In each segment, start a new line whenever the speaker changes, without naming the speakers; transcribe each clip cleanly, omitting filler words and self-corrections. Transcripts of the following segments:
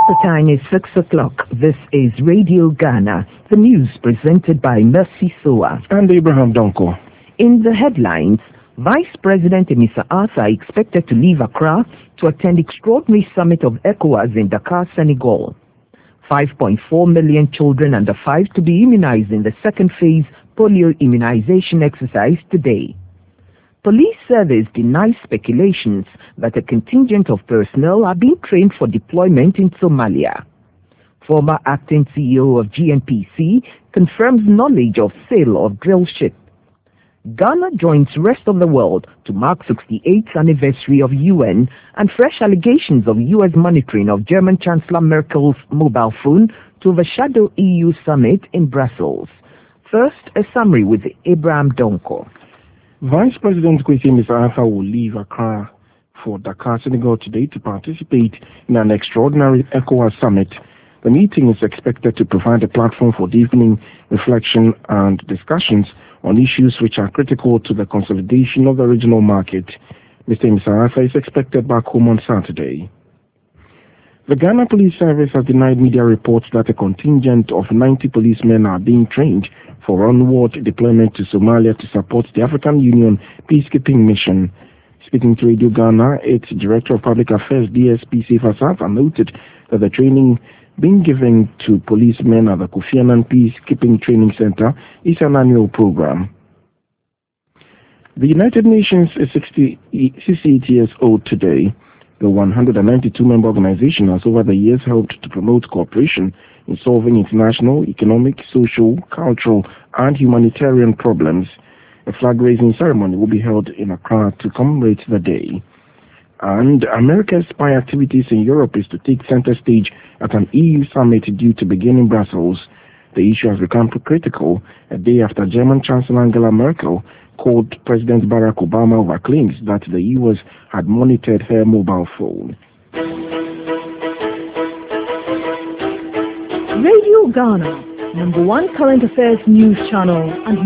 The time is 6 o'clock. This is Radio Ghana, the news presented by Mercy Soa
and Abraham Donko.
In the headlines, Vice President Mr. Arthur expected to leave Accra to attend extraordinary summit of ECOWAS in Dakar, Senegal. 5.4 million children under 5 to be immunized in the second phase polio immunization exercise today. Police service denies speculations that a contingent of personnel are being trained for deployment in Somalia. Former acting CEO of GNPC confirms knowledge of sale of drill ship. Ghana joins rest of the world to mark 68th anniversary of UN and fresh allegations of US monitoring of German Chancellor Merkel's mobile phone to overshadow EU summit in Brussels. First, a summary with Abraham Donko.
Vice President Kwesi Arthur will leave Accra for Dakar, Senegal today to participate in an extraordinary ECOWAS summit. The meeting is expected to provide a platform for deepening reflection and discussions on issues which are critical to the consolidation of the regional market. Mr. Arthur is expected back home on Saturday. The Ghana Police Service has denied media reports that a contingent of 90 policemen are being trained for onward deployment to Somalia to support the African Union peacekeeping mission. Speaking to Radio Ghana, its Director of Public Affairs, DSP Sefa Safa, noted that the training being given to policemen at the Kofi Annan Peacekeeping Training Center is an annual program. The United Nations is 68 years old today. The 192-member organization has over the years helped to promote cooperation in solving international, economic, social, cultural, and humanitarian problems. A flag-raising ceremony will be held in Accra to commemorate the day. And America's spy activities in Europe is to take center stage at an EU summit due to begin in Brussels. The issue has become critical a day after German Chancellor Angela Merkel called President Barack Obama over claims that the US had monitored her mobile phone.
Radio Ghana, #1 current affairs news channel and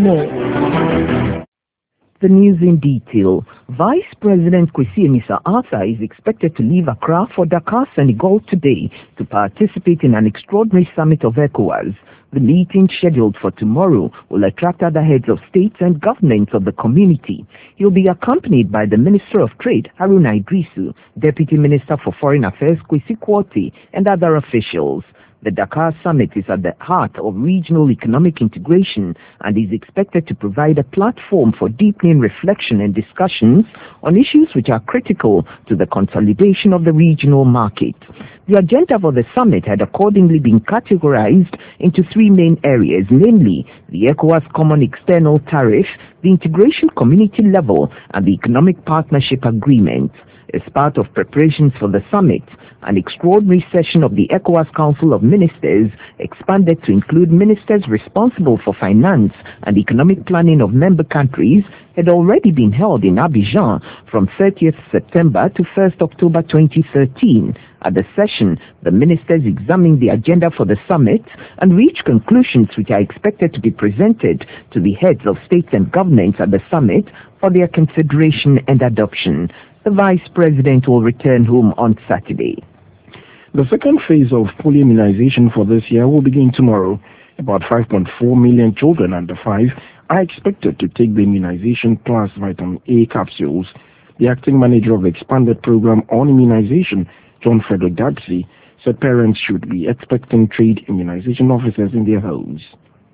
more.
The news in detail. Vice President Kwesi Arthur is expected to leave Accra for Dakar, Senegal today to participate in an extraordinary summit of ECOWAS. The meeting, scheduled for tomorrow, will attract other heads of states and governments of the community. He'll be accompanied by the Minister of Trade, Haruna Idrisu, Deputy Minister for Foreign Affairs, Kwesi Kwartey, and other officials. The Dakar summit is at the heart of regional economic integration and is expected to provide a platform for deepening reflection and discussions on issues which are critical to the consolidation of the regional market. The agenda for the summit had accordingly been categorized into 3 main areas, namely the ECOWAS Common External Tariff, the Integration Community Level, and the Economic Partnership Agreement. As part of preparations for the summit, an extraordinary session of the ECOWAS Council of Ministers, expanded to include ministers responsible for finance and economic planning of member countries, had already been held in Abidjan from 30th September to 1st October 2013. At the session, the ministers examined the agenda for the summit and reached conclusions which are expected to be presented to the heads of states and governments at the summit for their consideration and adoption. The Vice President will return home on Saturday.
The second phase of polio immunization for this year will begin tomorrow. About 5.4 million children under 5 are expected to take the immunization plus vitamin A capsules. The acting manager of the expanded program on immunization, John Frederick Dadsey, said parents should be expecting trade immunization officers in their homes.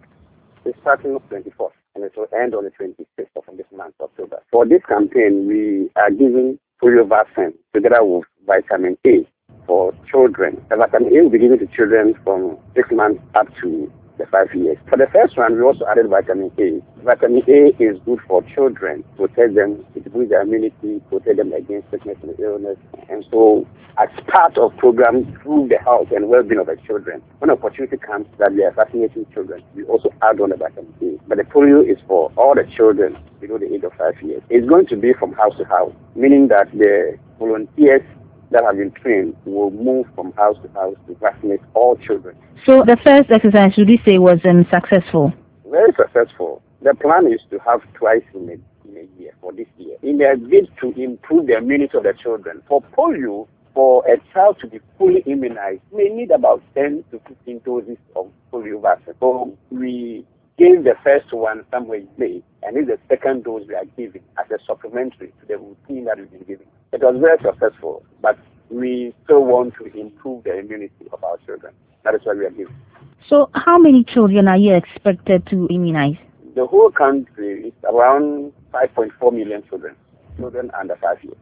It's starting on the 24th and it will end on the 26th of this month, October. For this campaign, we are giving polio vaccine together with vitamin A for children. The vitamin A will be given to children from 6 months up to the 5 years. For the first one, we also added vitamin A. Vitamin A is good for children, protect them, it boosts their immunity, protect them against sickness and illness. And so, as part of programs through the health and well-being of the children, when opportunity comes that we are vaccinating children, we also add on the vitamin A. But the polio is for all the children below the age of 5 years. It's going to be from house to house, meaning that the volunteers that have been trained will move from house to house to vaccinate all children.
So the first exercise, should we say, was successful?
Very successful. The plan is to have twice in a year for this year, in a bid to improve the immunity of the children. For polio, for a child to be fully immunized, may need about 10 to 15 doses of polio vaccine. So we gave the first one somewhere in May, and this is the second dose we are giving as a supplementary to the routine that we've been giving. It was very successful, but we still want to improve the immunity of our children. That is what we are giving.
So how many children are you expected to immunize?
The whole country is around 5.4 million children under 5 years.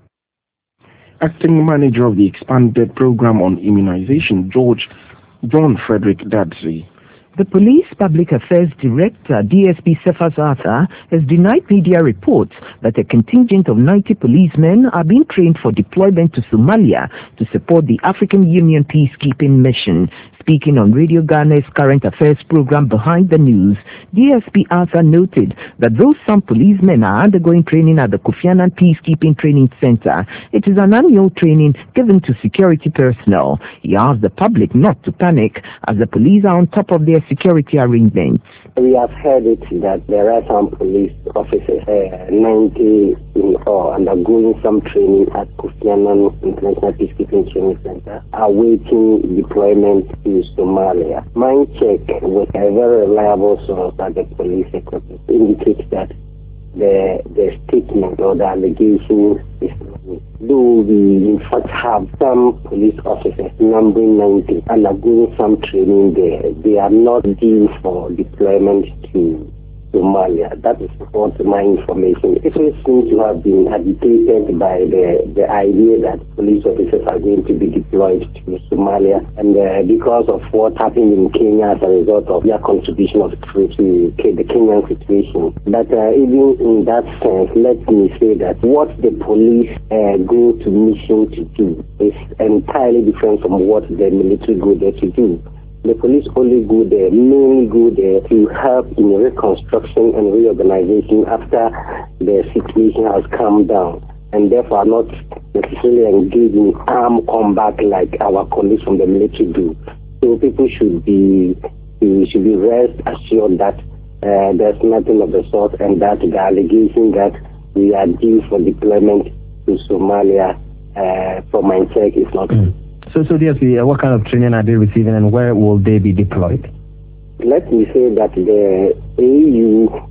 Acting manager of the expanded program on immunization, John Frederick Dadsey.
The Police Public Affairs Director, DSP Cephas Arthur, has denied media reports that a contingent of 90 policemen are being trained for deployment to Somalia to support the African Union peacekeeping mission. Speaking on Radio Ghana's current affairs program Behind the News, DSP Arthur noted that though some policemen are undergoing training at the Kofi Annan Peacekeeping Training Center, it is an annual training given to security personnel. He asked the public not to panic as the police are on top of their security arrangements.
We have heard it that there are some police officers, 90 in all, undergoing some training at Kofi Annan International Peacekeeping Training Center, awaiting deployment to Somalia. My check with a very reliable source at the police headquarters indicates that the statement or the allegation is not true. Though we in fact have some police officers numbering 90 undergoing some training there, they are not due for deployment to Somalia. That is what my information. People seem to have been agitated by the idea that police officers are going to be deployed to Somalia, and because of what happened in Kenya as a result of their contribution of troops to the Kenyan situation. But even in that sense, let me say that what the police go to mission to do is entirely different from what the military go there to do. The police only go there, mainly go there to help in reconstruction and reorganization after the situation has calmed down, and therefore are not necessarily engaged in armed combat like our colleagues from the military do. So people should be rest assured that there's nothing of the sort, and that the allegation that we are due for deployment to Somalia from my check is not true.
So DSP, what kind of training are they receiving and where will they be deployed?
Let me say that the AU,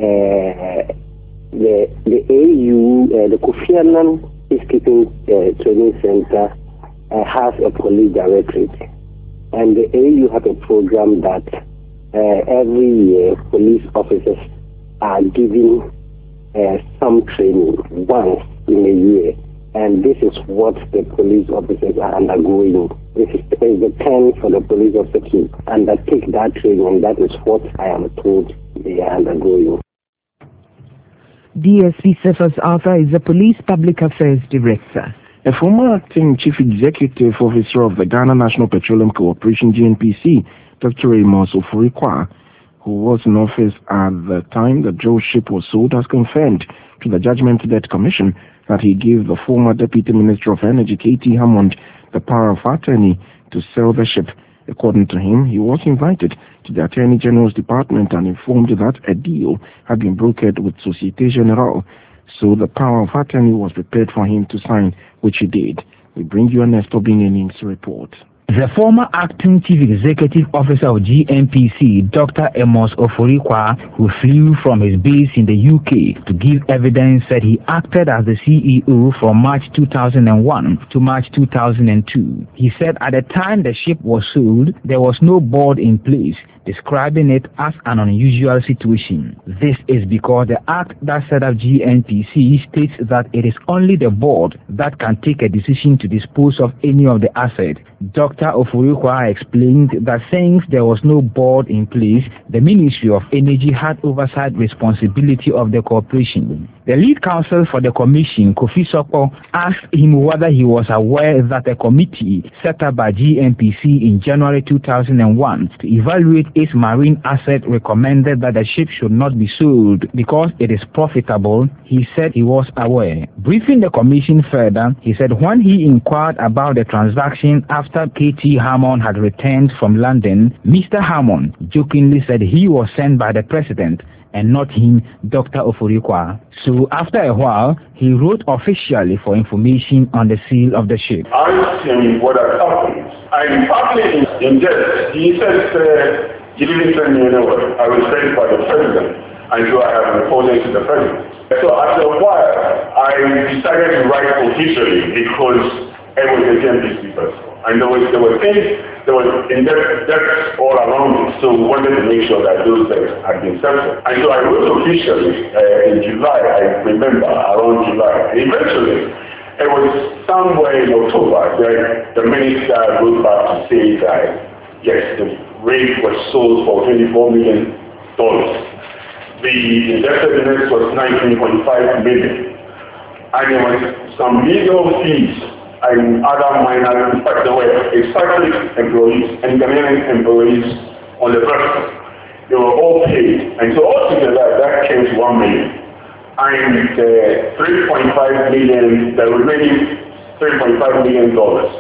the Kofi Annan Peacekeeping Training Center has a police directorate, and the AU have a program that every year police officers are given some training once in a year. And this is what the police officers are undergoing. This is the turn for the police officers to undertake that training, and that is what I am told they are undergoing.
DSP Cephas Arthur is the Police Public Affairs Director.
A former acting chief executive officer of the Ghana National Petroleum Corporation, GNPC, Dr. Amos Ofori-Kwah, who was in office at the time the drill ship was sold, has confirmed to the Judgment Debt Commission that he gave the former Deputy Minister of Energy, K.T. Hammond, the power of attorney to sell the ship. According to him, he was invited to the Attorney General's department and informed that a deal had been brokered with Societe Generale, so the power of attorney was prepared for him to sign, which he did. We bring you a Nestor Bingening's report.
The former acting chief executive officer of GNPC, Dr. Amos Ofori-Kwah, who flew from his base in the UK to give evidence, said he acted as the CEO from March 2001 to March 2002. He said at the time the ship was sold, there was no board in place, describing it as an unusual situation. This is because the act that set up GNPC states that it is only the board that can take a decision to dispose of any of the assets. Dr. Ofori-Kwah explained that since there was no board in place, the Ministry of Energy had oversight responsibility of the corporation. The lead counsel for the commission, Kofi Sokpo, asked him whether he was aware that a committee set up by GNPC in January 2001 to evaluate its marine asset recommended that the ship should not be sold because it is profitable. He said he was aware. Briefing the commission further, he said when he inquired about the transaction after K.T. Hammond had returned from London, Mr. Hammond jokingly said he was sent by the president and not him, Dr. Ofori-Kwar. So after a while, he wrote officially for information on the seal of the ship.
I asked him what had happened. And partly in jest, he said, he didn't send me anywhere. I was sent by the president, and so I have reported to the president. So after a while, I decided to write officially because it was a GMPC person. And there were things, there was debts all around it, so we wanted to make sure that those debts had been settled. And so I wrote officially in July, I remember, around July. And eventually, it was somewhere in October that the minister wrote back to say that, yes, the rig was sold for $24 million. The indebtedness was $19.5 million. And there was some legal fees and other minor, in fact, there were Cyprus employees and Ghanaian employees on the vessel. They were all paid. And so altogether, that came to $1 million. And $3.5 million, the remaining $3.5 million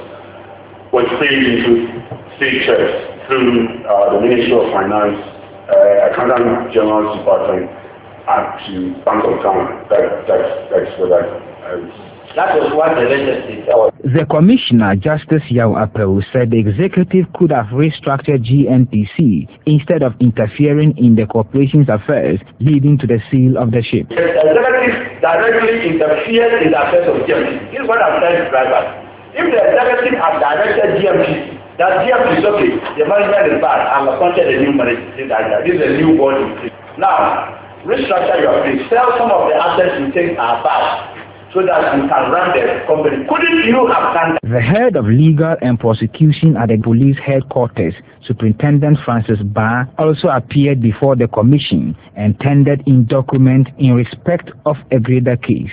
was paid into state checks through the Ministry of Finance, Accountant General's Department, and to Bank of Ghana. That's what that was what the legislature.
The Commissioner, Justice Yao Apel, said the executive could have restructured GNPC instead of interfering in the corporation's affairs, leading to the seal of the ship.
The executive directly interfered in the affairs of GNPC. This is what I'm trying to drive at. If the executive had directed GNPC, that GNPC is okay, the management is bad, I'm appointed a new management director. This is a new body. Now, restructure your place. Sell some of the assets you think are bad, so that you can run the company. Couldn't you have done that?
The head of legal and prosecution at the police headquarters, Superintendent Francis Barr, also appeared before the commission and tendered in document in respect of a greater case.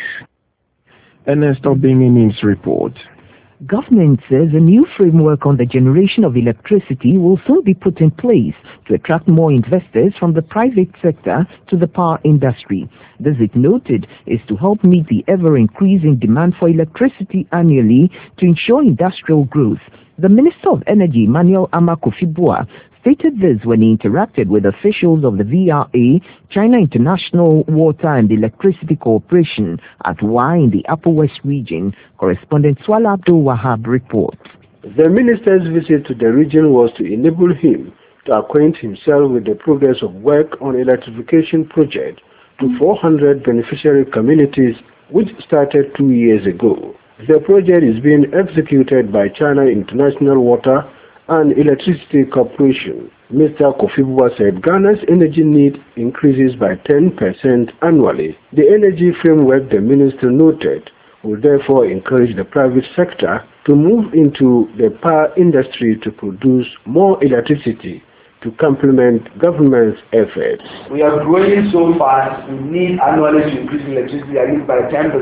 Ernest Obingin's report.
Government says a new framework on the generation of electricity will soon be put in place to attract more investors from the private sector to the power industry. This, it noted, is to help meet the ever-increasing demand for electricity annually to ensure industrial growth. The Minister of Energy, Emmanuel Kofi-Boa, stated this when he interacted with officials of the VRA, China International Water and Electricity Corporation, at Y in the Upper West region. Correspondent Swala Abdul Wahab reports.
The minister's visit to the region was to enable him to acquaint himself with the progress of work on electrification project to 400 beneficiary communities, which started 2 years ago. The project is being executed by China International Water and Electricity Corporation. Mr. Kofi-Boa said Ghana's energy need increases by 10% annually. The energy framework, the minister noted, will therefore encourage the private sector to move into the power industry to produce more electricity to complement government's efforts.
We are growing so fast, we need annually to increase electricity at least by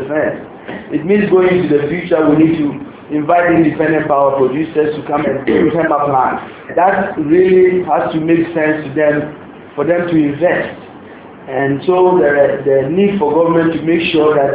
10%. It means going into the future, we need to invite independent power producers to come and term up land. That really has to make sense to them, for them to invest. And so the need for government to make sure that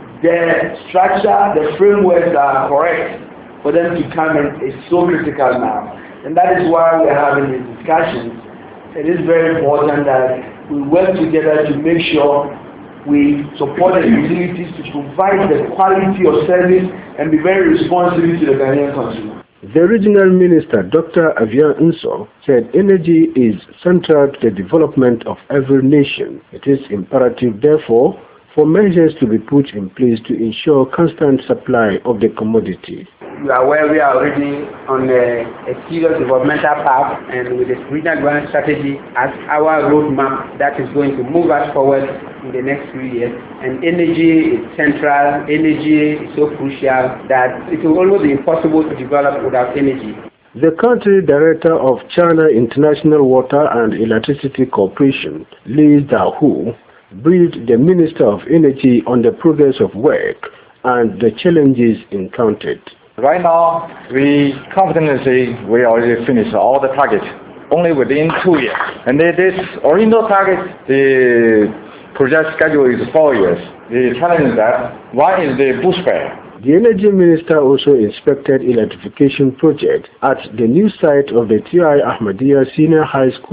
the structure, the frameworks are correct for them to come in is so critical now. And that is why we are having these discussions. It is very important that we work together to make sure we support the utilities to provide the quality of service and be very responsive to the Ghanaian consumer.
The regional minister, Dr. Avian Nso, said energy is central to the development of every nation. It is imperative, therefore, for measures to be put in place to ensure constant supply of the commodity.
You are aware we are already on a serious developmental path, and with the regional development strategy as our roadmap that is going to move us forward in the next 3 years. And energy is central, energy is so crucial that it will almost be impossible to develop without energy.
The country director of China International Water and Electricity Corporation, Li Dahu, briefed the Minister of Energy on the progress of work and the challenges encountered.
Right now, we confidently say we already finished all the targets only within 2 years. And this original target, the project schedule is 4 years. The challenge is that one is the bushfire.
The Energy Minister also inspected electrification project at the new site of the T.I. Ahmadiyya Senior High School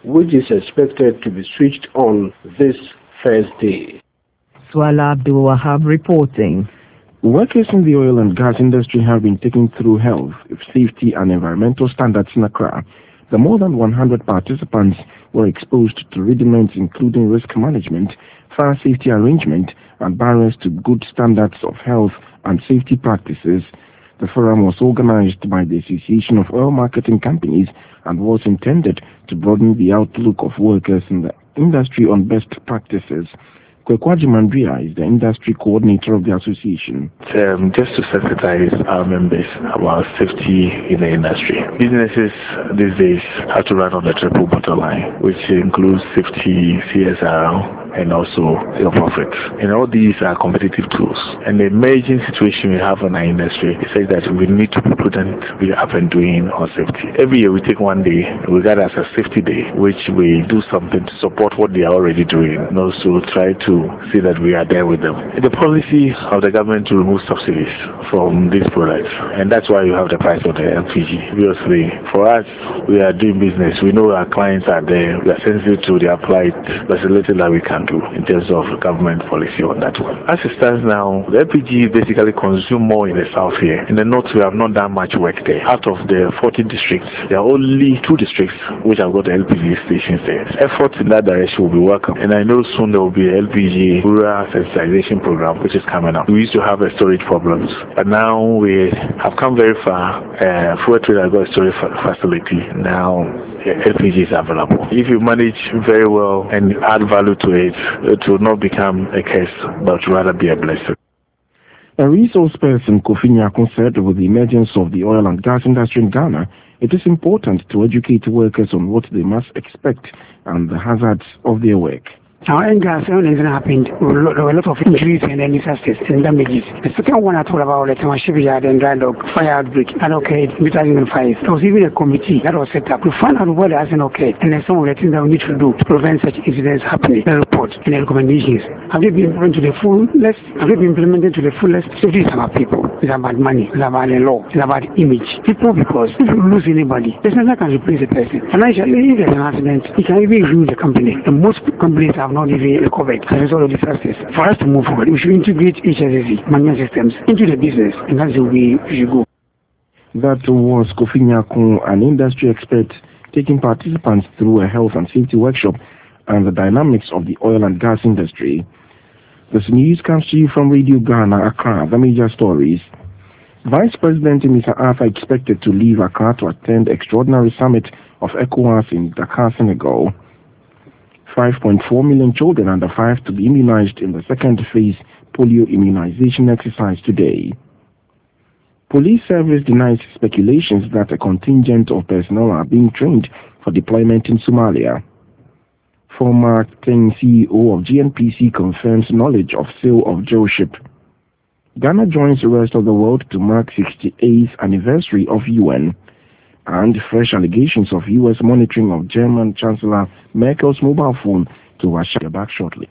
which is expected to be switched on this Thursday.
Swala Abdul Wahab reporting.
Workers in the oil and gas industry have been taken through health, safety and environmental standards in Accra. The more than 100 participants were exposed to rudiments including risk management, fire safety arrangement, and barriers to good standards of health and safety practices. The forum was organized by the Association of Oil Marketing Companies and was intended to broaden the outlook of workers in the industry on best practices. Kwekwaji Mandria is the industry coordinator of the association.
Just to sensitize our members about safety in the industry. Businesses these days have to run on the triple bottom line, which includes safety, CSR, and also your profits. And all these are competitive tools. And the emerging situation we have in our industry is that we need to be prudent, be up and doing on safety. Every year we take one day, we got as a safety day, which we do something to support what they are already doing, and also try to see that we are there with them. The policy of the government to remove subsidies from these products, and that's why you have the price of the LPG. Obviously, for us, we are doing business. We know our clients are there. We are sensitive to their plight. There's a little that we can do in terms of government policy on that one. As it stands now, the LPG basically consume more in the south here. In the north, we have not done much work there. Out of the 14 districts, there are only 2 districts which have got LPG stations there. Efforts in that direction will be welcome. And I know soon there will be an LPG rural sensitization program which is coming up. We used to have storage problems, but now we have come very far. Fuel Trade has got a storage facility. Now LPG is available. If you manage very well and add value to it, it will not become a curse, but rather be a blessing.
A resource person, Kofi Nyakun, said with the emergence of the oil and gas industry in Ghana, it is important to educate workers on what they must expect and the hazards of their work.
Now, in gas, when it happened, there were a lot of injuries and then disasters and damages. The second one I told about the shipyard and dry dock fire outbreak that occurred in 2005. There was even a committee that was set up to find out what hasn't occurred and then some of the things that we need to do to prevent such incidents happening. The report and the recommendations. Have they been implemented to the fullest? Have they been implemented to the fullest? Safety is about people. It's about money. It's about the law. It's about image. People, because if you lose anybody, there's nothing that can replace a person. Financially, if there's an accident, it can even ruin the company. And most companies have not even recovered as a result of disasters. For us to move forward, we should integrate HSSE management systems into the business, and that's the way we should go.
That was Kofi Nyakun, an industry expert, taking participants through a health and safety workshop and the dynamics of the oil and gas industry. This news comes to you from Radio Ghana, Accra. The major stories. Vice President Mr. Arthur expected to leave Accra to attend extraordinary summit of ECOWAS in Dakar, Senegal. 5.4 million children under 5 to be immunized in the second phase polio immunization exercise today. Police service denies speculations that a contingent of personnel are being trained for deployment in Somalia. Former acting CEO of GNPC confirms knowledge of sale of Joe ship. Ghana joins the rest of the world to mark 68th anniversary of UN. And fresh allegations of U.S. monitoring of German Chancellor Merkel's mobile phone to Russia. Back shortly.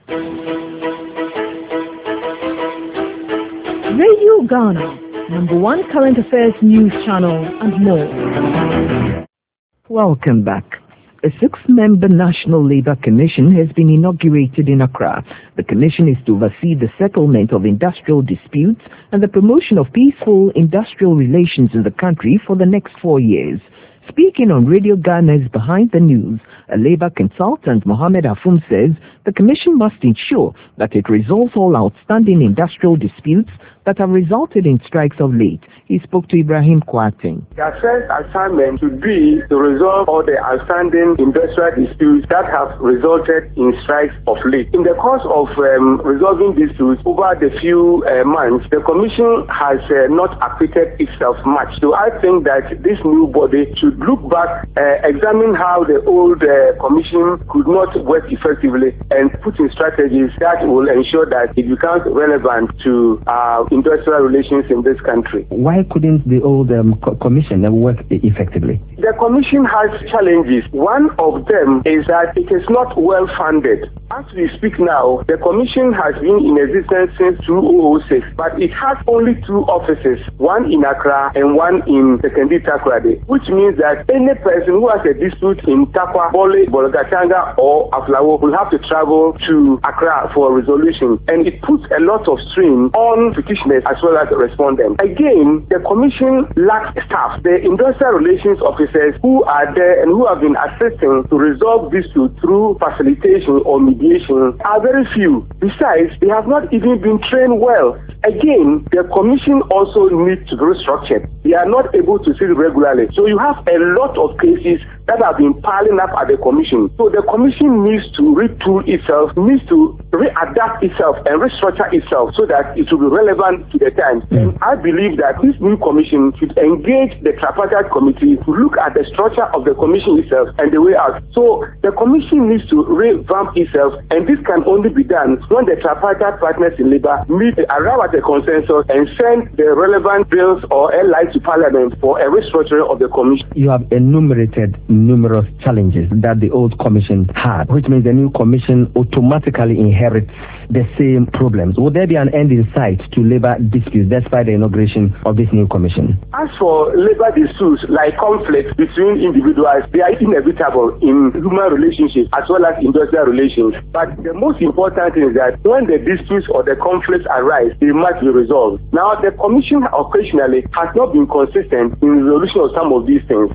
Radio Ghana, #1 current affairs news channel and more.
Welcome back. A 6-member National Labour Commission has been inaugurated in Accra. The commission is to oversee the settlement of industrial disputes and the promotion of peaceful industrial relations in the country for the next 4 years. Speaking on Radio Ghana's Behind the News, a Labour consultant, Mohammed Afum, says the commission must ensure that it resolves all outstanding industrial disputes that have resulted in strikes of late. He spoke to Ibrahim Kwarteng.
Their first assignment should be to resolve all the outstanding industrial disputes that have resulted in strikes of late. In the course of resolving disputes over the few months, the Commission has not acquitted itself much. So I think that this new body should look back, examine how the old Commission could not work effectively and put in strategies that will ensure that it becomes relevant to industrial relations in this country.
Why couldn't the old commission work effectively?
The commission has challenges. One of them is that it is not well funded. As we speak now, the commission has been in existence since 2006, but it has only 2 offices, one in Accra and one in Sekondi Takoradi, which means that any person who has a dispute in Takwa, Bole, Bolgatanga, or Aflawo will have to travel to Accra for a resolution, and it puts a lot of strain on petitioners as well as the respondents. Again, the commission lacks staff. The industrial relations officers who are there and who have been assisting to resolve disputes through facilitation or mediation are very few. Besides, they have not even been trained well. Again, the commission also needs to be restructured. They are not able to sit regularly. So you have a lot of cases that have been piling up at the commission. So the commission needs to retool itself, needs to readapt itself and restructure itself so that it will be relevant to the times. And I believe that this new commission should engage the tripartite committee to look at the structure of the commission itself and the way out. So the commission needs to revamp itself, and this can only be done when the tripartite partners in labor meet, arrive at a consensus and send the relevant bills or LI to Parliament for a restructuring of the commission.
You have enumerated numerous challenges that the old commission had, which means the new commission automatically inherits the same problems. Would there be an end in sight to labor disputes despite the inauguration of this new commission?
As for labor disputes like conflicts between individuals, they are inevitable in human relationships as well as industrial relations. But the most important thing is that when the disputes or the conflicts arise, they must be resolved. Now, the commission occasionally has not been consistent in the resolution of some of these things.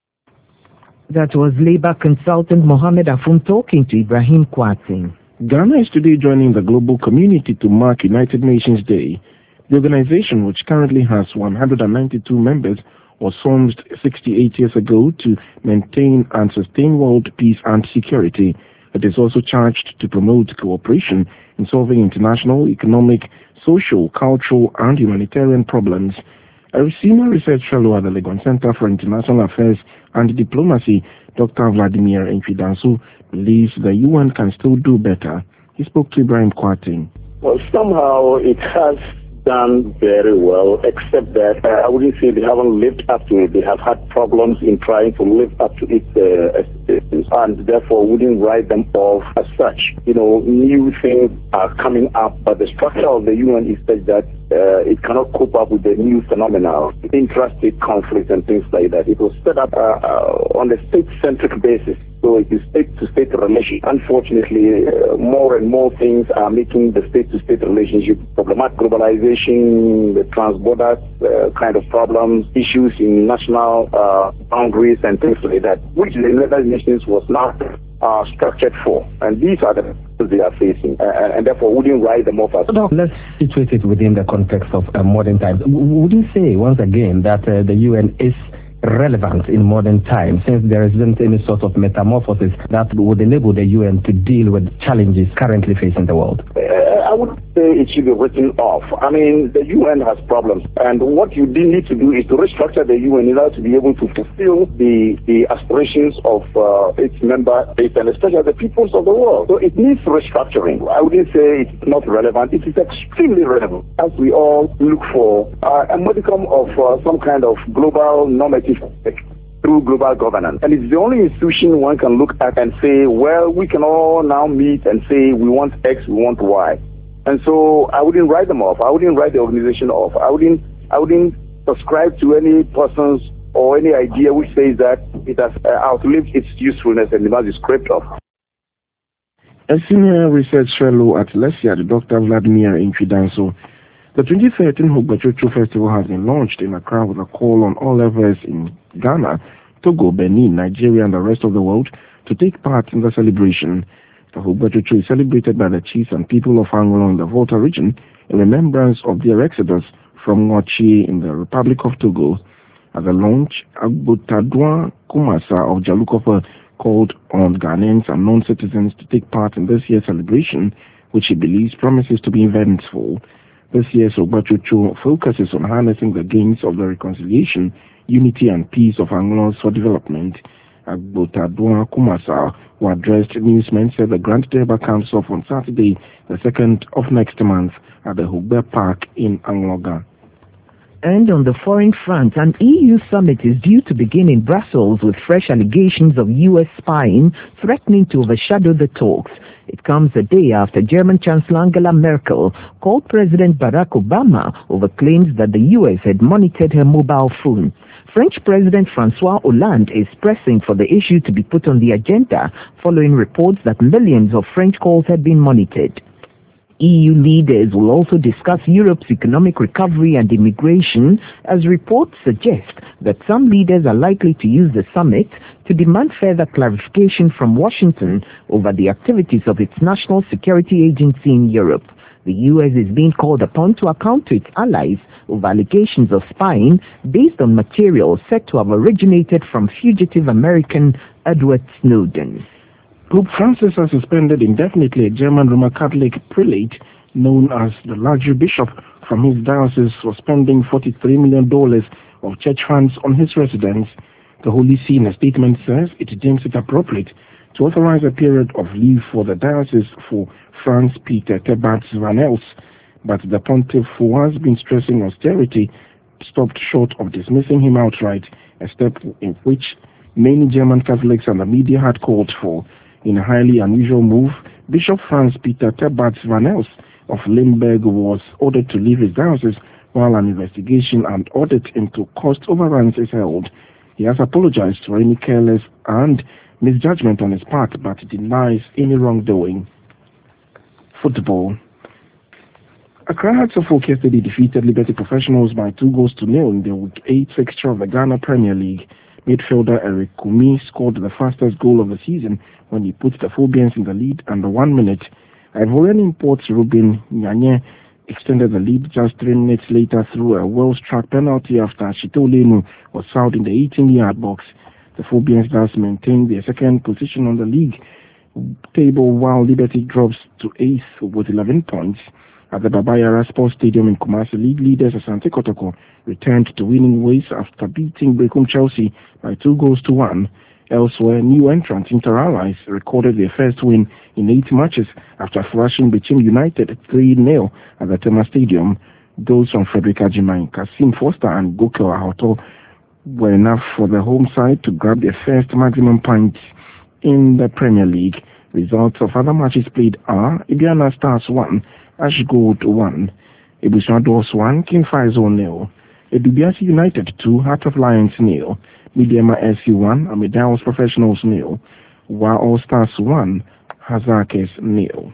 That was Labour consultant Mohammed Afum talking to Ibrahim Kwating.
Ghana is today joining the global community to mark United Nations Day. The organization, which currently has 192 members, was formed 68 years ago to maintain and sustain world peace and security. It is also charged to promote cooperation in solving international, economic, social, cultural, and humanitarian problems. A senior research fellow at the Legon Center for International Affairs and Diplomacy, Dr. Vladimir Enchidansu, believes the UN can still do better. He spoke to Ibrahim Kwating.
Well, somehow it has done very well, except that I wouldn't say they haven't lived up to it. They have had problems in trying to live up to its expectations, and therefore wouldn't write them off as such. You know, new things are coming up, but the structure of the UN is such that it cannot cope up with the new phenomena, intrastate conflicts and things like that. It was set up on a state-centric basis. So it is state-to-state relations. Unfortunately, more and more things are making the state-to-state relationship problematic. Globalization, the transborder kind of problems, issues in national boundaries and things like that, which the United Nations was not structured for. And these are the problems they are facing, and therefore wouldn't write them off as well.
Let's situate it within the context of modern times. Would you say, once again, that the UN is relevant in modern times, since there isn't any sort of metamorphosis that would enable the UN to deal with challenges currently facing the world?
I would say it should be written off. I mean, the UN has problems, and what you need to do is to restructure the UN in order to be able to fulfill the aspirations of its member states, and especially the peoples of the world. So it needs restructuring. I wouldn't say it's not relevant. It is extremely relevant, as we all look for a modicum of some kind of global normative through global governance. And it's the only institution one can look at and say, well, we can all now meet and say we want X, we want Y. And so I wouldn't write them off. I wouldn't write the organization off. I wouldn't subscribe to any persons or any idea which says that it has outlived its usefulness and it must be scraped off.
A senior research fellow at LESIAD, Dr. Vladimir Enchidansu, the 2013 Hogbachocho Festival has been launched in Accra with a call on all levels in Ghana, Togo, Benin, Nigeria, and the rest of the world to take part in the celebration. The Hogbachocho is celebrated by the chiefs and people of Anglo in the Volta region in remembrance of their exodus from Ngochi in the Republic of Togo. At the launch, Agbotadwa Kumasa of Jalukopa called on Ghanaians and non-citizens to take part in this year's celebration, which he believes promises to be eventful. This year's Hogbachocho focuses on harnessing the gains of the reconciliation, unity and peace of Anglos for development. Agbotadwa Kumasa, who addressed newsmen, said the Grand Durbar comes off on Saturday, the 2nd of next month, at the Hogbe Park in Angloga.
And on the foreign front, an EU summit is due to begin in Brussels with fresh allegations of US spying threatening to overshadow the talks. It comes a day after German Chancellor Angela Merkel called President Barack Obama over claims that the US had monitored her mobile phone. French President François Hollande is pressing for the issue to be put on the agenda following reports that millions of French calls had been monitored. EU leaders will also discuss Europe's economic recovery and immigration, as reports suggest that some leaders are likely to use the summit to demand further clarification from Washington over the activities of its national security agency in Europe. The U.S. is being called upon to account to its allies over allegations of spying based on material said to have originated from fugitive American Edward Snowden.
Pope Francis has suspended indefinitely a German Roman Catholic prelate known as the Larger Bishop from his diocese for spending $43 million of church funds on his residence. The Holy See in a statement says it deems it appropriate to authorize a period of leave for the diocese for Franz Peter Tebarts van Els, but the pontiff, who has been stressing austerity, stopped short of dismissing him outright, a step in which many German Catholics and the media had called for. In a highly unusual move, Bishop Franz Peter Tebarts van Els of Limburg was ordered to leave his diocese while an investigation and audit into cost overruns is held. He has apologized for any careless and misjudgment on his part, but denies any wrongdoing. Football. Accra Hearts of Oak yesterday defeated Liberty Professionals by 2-0 in the Week 8 fixture of the Ghana Premier League. Midfielder Eric Kumi scored the fastest goal of the season when he put the Phobians in the lead under 1 minute. Ivorian imports Ruben Nyanye extended the lead just 3 minutes later through a well-struck penalty after Shito Lenu was fouled in the 18-yard box. The Phobians thus maintained their second position on the league table while Liberty drops to 8th with 11 points. At the Baba Yara Sports Stadium in Kumasi, league leaders Asante Kotoko returned to winning ways after beating Brekum Chelsea by 2-1. Elsewhere, new entrant Inter Allies recorded their first win in 8 matches after thrashing Bichim United 3-0 at the Tema Stadium. Goals from Frederick Ajimai, Kasim Foster and Gokel Ahoto were enough for the home side to grab their first maximum points in the Premier League. Results of other matches played are Ibiana Stars 1, Ashgold 1, Ebushados 1, King Faizo 0, Edubiasi United 2, Heart of Lions 0, Midiama SU 1, Amidaos Professionals 0, while All Stars 1, Hazakes 0.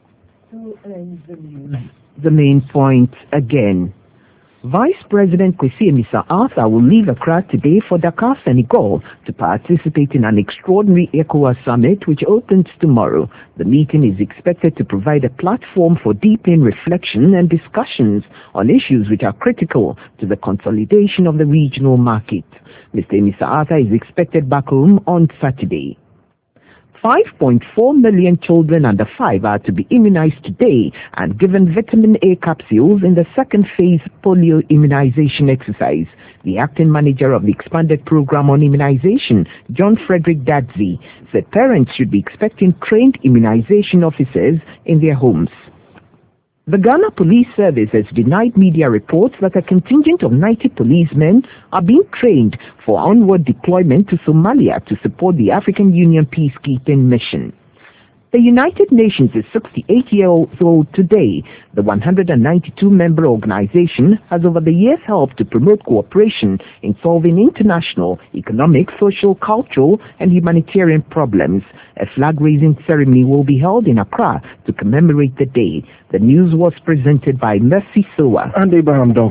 The main point again. Vice President Kwesi Amissah-Arthur will leave Accra today for Dakar, Senegal, to participate in an extraordinary ECOWAS summit which opens tomorrow. The meeting is expected to provide a platform for deepening reflection and discussions on issues which are critical to the consolidation of the regional market. Mr. Amissah-Arthur is expected back home on Saturday. 5.4 million children under 5 are to be immunized today and given vitamin A capsules in the second phase polio immunization exercise. The acting manager of the expanded program on immunization, John Frederick Dadzi, said parents should be expecting trained immunization officers in their homes. The Ghana Police Service has denied media reports that a contingent of 90 policemen are being trained for onward deployment to Somalia to support the African Union peacekeeping mission. The United Nations is 68 years old today. The 192-member organization has over the years helped to promote cooperation in solving international, economic, social, cultural, and humanitarian problems. A flag-raising ceremony will be held in Accra to commemorate the day. The news was presented by Mercy Sowa
and Abraham Dong.